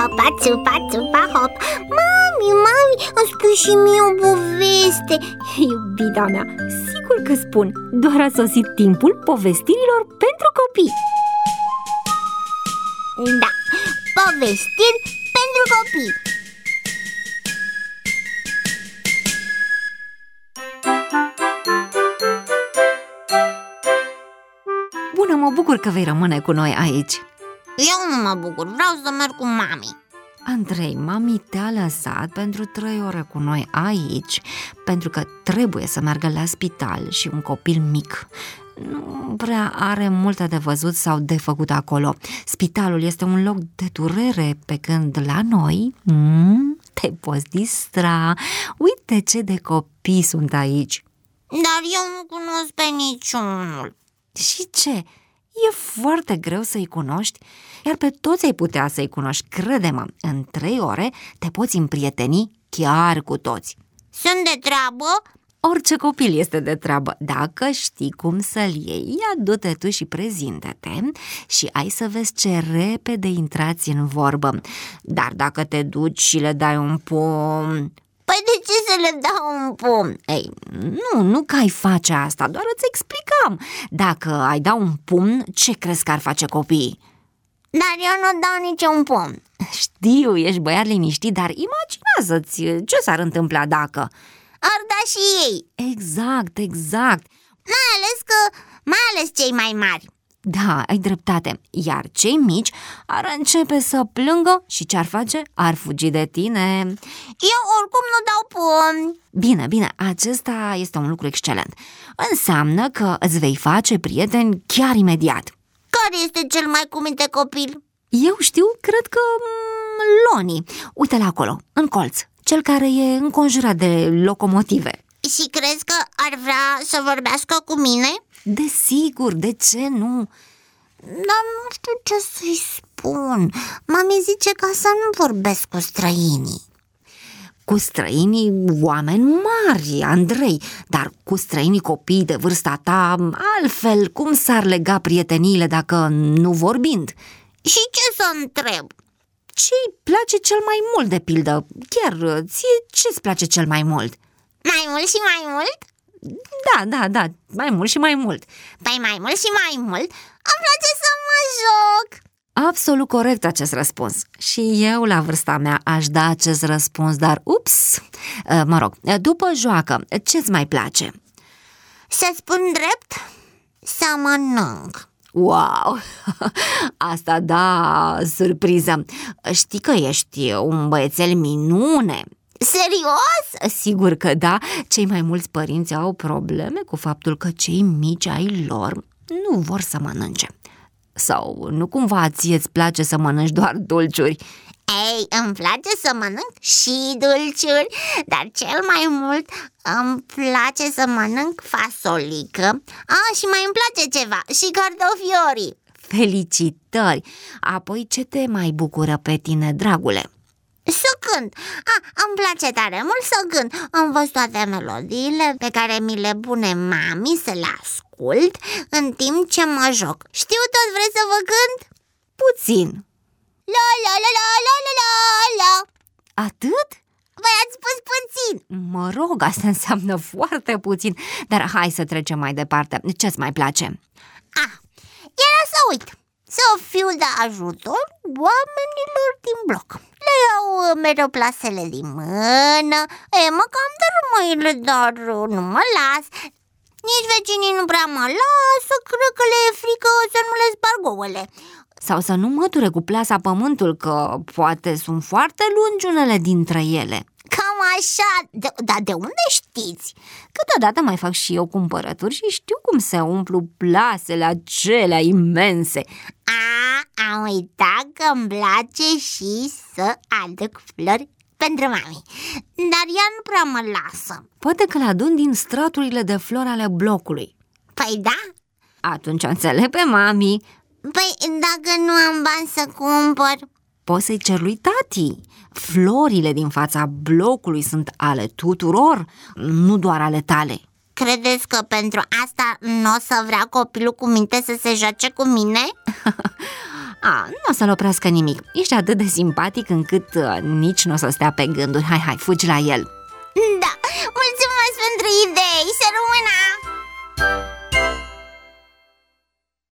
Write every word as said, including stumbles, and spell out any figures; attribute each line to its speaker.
Speaker 1: țupa, țupa, țupa, hop. Mami, mami, îmi spui și mie o poveste.
Speaker 2: Iubita mea, sigur că spun. Doar a sosit timpul povestirilor pentru copii.
Speaker 1: Da, povestiri pentru copii.
Speaker 2: Bună, mă bucur că vei rămâne cu noi aici.
Speaker 1: Eu nu mă bucur, vreau să merg cu mami.
Speaker 2: Andrei, mami te-a lăsat pentru trei ore cu noi aici, pentru că trebuie să meargă la spital și un copil mic nu prea are multe de văzut sau de făcut acolo. Spitalul este un loc de durere, pe când la noi mm, te poți distra. Uite ce de copii sunt aici.
Speaker 1: Dar eu nu cunosc pe niciunul.
Speaker 2: Și ce? E foarte greu să-i cunoști, iar pe toți ai putea să-i cunoști. Crede-mă, în trei ore te poți împrieteni chiar cu toți.
Speaker 1: Sunt de treabă?
Speaker 2: Orice copil este de treabă. Dacă știi cum să-l iei, ia du-te tu și prezintă-te și ai să vezi ce repede intrați în vorbă. Dar dacă te duci și le dai un pumn...
Speaker 1: Păi de ce să le dau un pumn?
Speaker 2: Ei, nu, nu că ai face asta, doar îți explicam. Dacă ai da un pumn, ce crezi că ar face copiii?
Speaker 1: Dar eu nu dau niciun pumn.
Speaker 2: Știu, ești băiat liniștit, dar imaginează-ți ce s-ar întâmpla dacă...
Speaker 1: Ar da și ei.
Speaker 2: Exact, exact.
Speaker 1: Mai ales că, mai ales cei mai mari.
Speaker 2: Da, ai dreptate. Iar cei mici ar începe să plângă și ce-ar face? Ar fugi de tine.
Speaker 1: Eu oricum nu dau pumni.
Speaker 2: Bine, bine, acesta este un lucru excelent. Înseamnă că îți vei face prieteni chiar imediat.
Speaker 1: Care este cel mai cuminte copil?
Speaker 2: Eu știu, cred că mm, Loni. Uite-l acolo, în colț, cel care e înconjurat de locomotive.
Speaker 1: Și crezi că ar vrea să vorbească cu mine?
Speaker 2: Desigur, de ce nu?
Speaker 1: Dar nu știu ce să-i spun. Mami zice ca să nu vorbesc cu străinii.
Speaker 2: Cu străinii oameni mari, Andrei, dar cu străinii copii de vârsta ta, altfel, cum s-ar lega prieteniile dacă nu vorbind?
Speaker 1: Și ce să întreb?
Speaker 2: Ce-i place cel mai mult, de pildă? Chiar ție ce-ți place cel mai mult?
Speaker 1: Mai mult și mai mult?
Speaker 2: Da, da, da, mai mult și mai mult.
Speaker 1: Păi mai mult și mai mult îmi place să mă joc.
Speaker 2: Absolut corect acest răspuns. Și eu la vârsta mea aș da acest răspuns, dar ups, mă rog, după joacă, ce-ți mai place?
Speaker 1: Să spun drept, să mănânc.
Speaker 2: Wow, asta da, surpriză. Știi că ești un băiețel minune.
Speaker 1: Serios?
Speaker 2: Sigur că da, cei mai mulți părinți au probleme cu faptul că cei mici ai lor nu vor să mănânce. Sau nu cumva ție îți place să mănânci doar dulciuri?
Speaker 1: Ei, îmi place să mănânc și dulciuri, dar cel mai mult îmi place să mănânc fasolică. Ah, și mai îmi place ceva, și cartofiorii.
Speaker 2: Felicitări! Apoi ce te mai bucură pe tine, dragule?
Speaker 1: Să cânt. Ah, îmi place tare mult să cânt. Învăț toate melodiile pe care mi le pune mami să le ascult în timp ce mă joc. Știu tot, vreți să vă cânt?
Speaker 2: Puțin.
Speaker 1: La la la la la la la la.
Speaker 2: Atât?
Speaker 1: Voi ați spus puțin.
Speaker 2: Mă rog, asta înseamnă foarte puțin. Dar hai să trecem mai departe. Ce-ți mai place?
Speaker 1: Ah, era să uit, să fiu de ajutor oamenilor din bloc. Le iau mereu plasele din mână. E, mă cam dărâm mâinile, dar nu mă las. Nici vecinii nu prea mă lasă, cred că le e frică să nu le sparg ouăle.
Speaker 2: Sau să nu măture cu plasa pământul, că poate sunt foarte lungi unele dintre ele.
Speaker 1: Cam așa, de, dar de unde știți?
Speaker 2: Câteodată mai fac și eu cumpărături și știu cum se umplu plasele acelea imense.
Speaker 1: A, am uitat că îmi place și să aduc flori pentru mami, dar ea nu prea mă lasă.
Speaker 2: Poate că le adun din straturile de flori ale blocului.
Speaker 1: Păi da?
Speaker 2: Atunci înțeleg pe mami.
Speaker 1: Păi dacă nu am bani să cumpăr?
Speaker 2: Poți să-i cer lui tati. Florile din fața blocului sunt ale tuturor, nu doar ale tale.
Speaker 1: Credeți că pentru asta nu o să vrea copilul cu minte să se joace cu mine?
Speaker 2: A, nu o să-l oprească nimic. Ești atât de simpatic încât uh, nici nu o să stea pe gânduri. Hai, hai, fugi la el.
Speaker 1: Da, mulțumesc pentru idei, să rămână